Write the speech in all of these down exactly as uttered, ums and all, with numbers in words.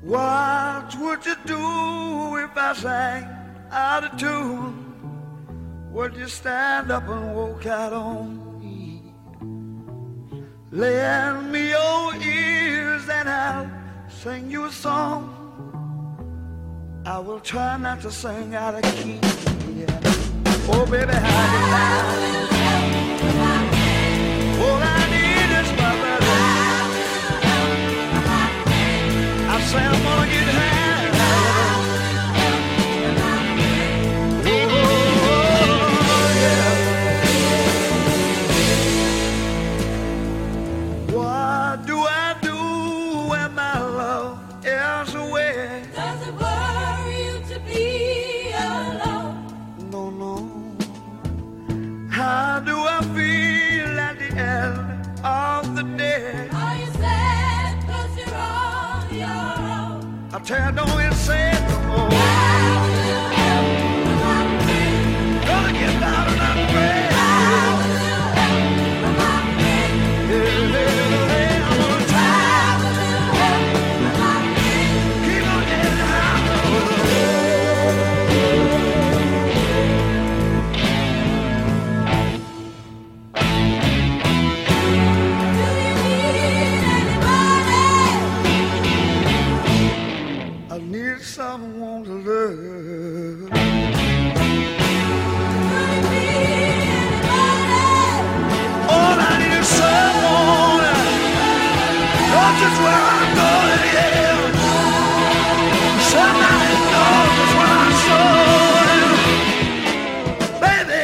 What would you do if I sang out of tune? Would you stand up and walk out on me? Lend me your ears and I'll sing you a song. I will try not to sing out of key. Yeah. Oh, baby, how you like? All I need is my brother. I say I'm gonna get high. Oh, yeah. What do I do when my love is away? Does it worry you to be alone? No, no. How do I feel at the end of the day? Are you sad cause you're on your own? I tell you, don't you say it no more. Gonna get down and I'm afraid. Yeah, yeah, yeah, I'm gonna try. Keep on getting high. I need someone to love. All I need is someone. Knows just where I'm going, yeah. Somebody knows just where I'm going, baby.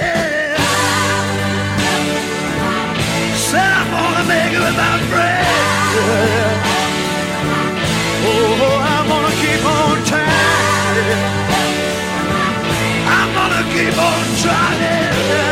Said I'm gonna make it with my friends. Yeah. Oh, I'm gonna keep on trying. I'm gonna keep on trying.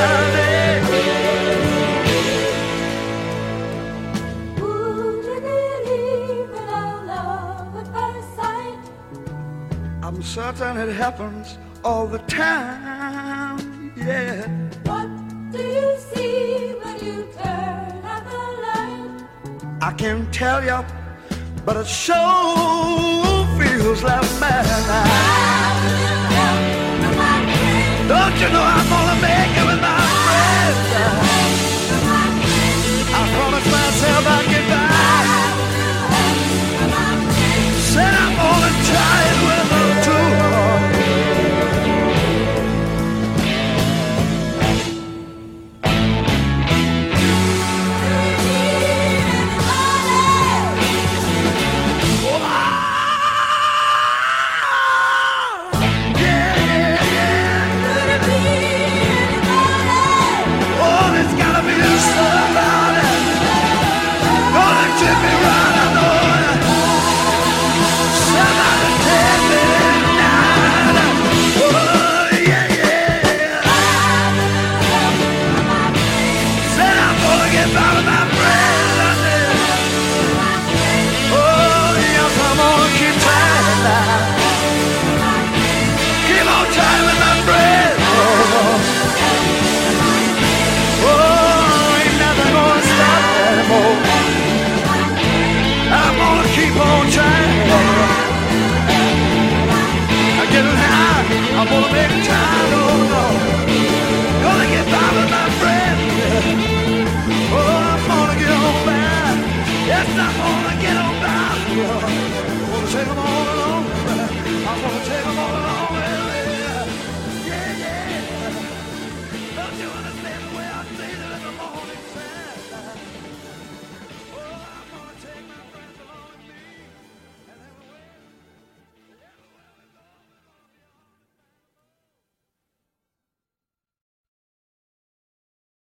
Would you believe in our love at first sight? I'm certain it happens all the time, yeah. What do you see when you turn out the light? I can't tell you, but it sure feels like madness. Don't you know I'm gonna make it with my friends? I promised myself I'd get back. Said I'm gonna try it with them too. Somebody gonna take me right.